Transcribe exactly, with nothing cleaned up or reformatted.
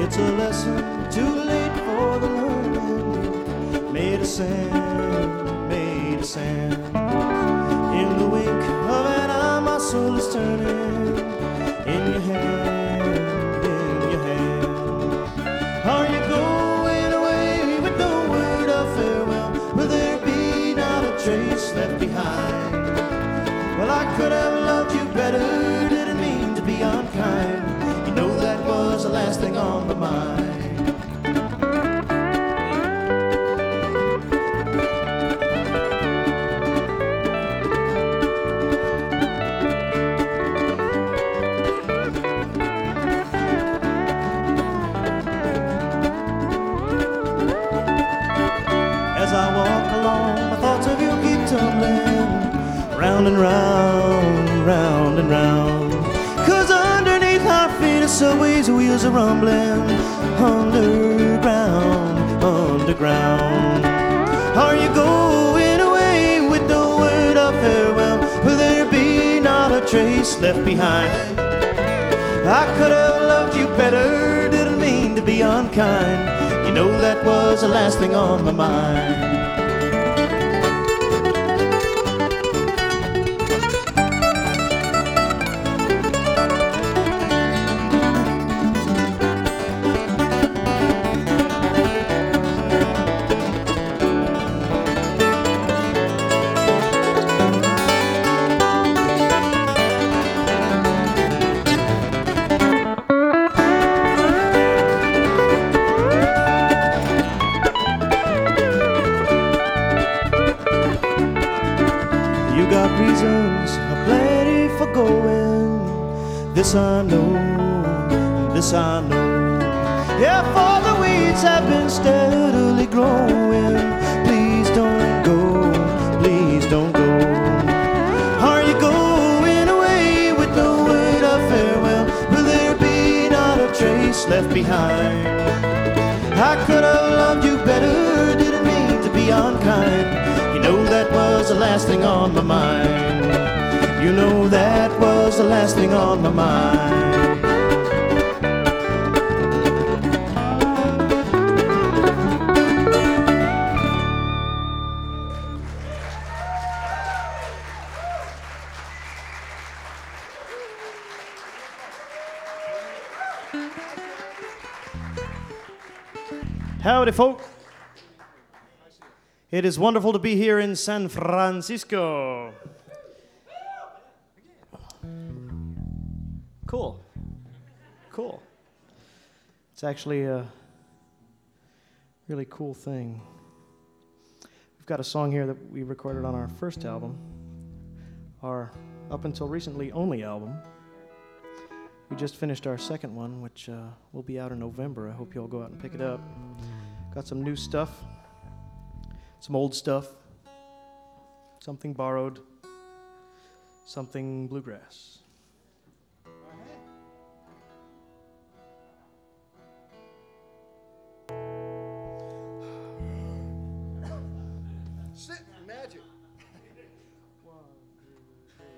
It's a lesson too late for the learning. Made of sand, made of sand. In the wink of an eye, my soul is turning. In your hand, in your hand. Are you going away with no word of farewell? Will there be not a trace left behind? Well, I could have loved you better, didn't mean to be unkind. You know that was the last thing on my mind. As I walk along, my thoughts of you keep tumbling round and round, round and round. Cause underneath our feet, the subway's wheels are rumbling. Underground, underground. Are you going away with no word of farewell? Will there be not a trace left behind? I could have loved you better, didn't mean to be unkind. You know that was the last thing on my mind. Reasons aplenty for going. This I know, this I know. Yeah, for the weeds have been steadily growing. Please don't go, please don't go. Are you going away with no word of farewell? Will there be not a trace left behind? I could have loved you better, didn't mean to be unkind. You know that was the last thing on my mind. You know that was the last thing on my mind. Howdy, folk. It is wonderful to be here in San Francisco. Cool. Cool. It's actually a really cool thing. We've got a song here that we recorded on our first album, our up until recently only album. We just finished our second one, which uh, will be out in November. I hope you all go out and pick it up. Got some new stuff. Some old stuff, something borrowed, something bluegrass.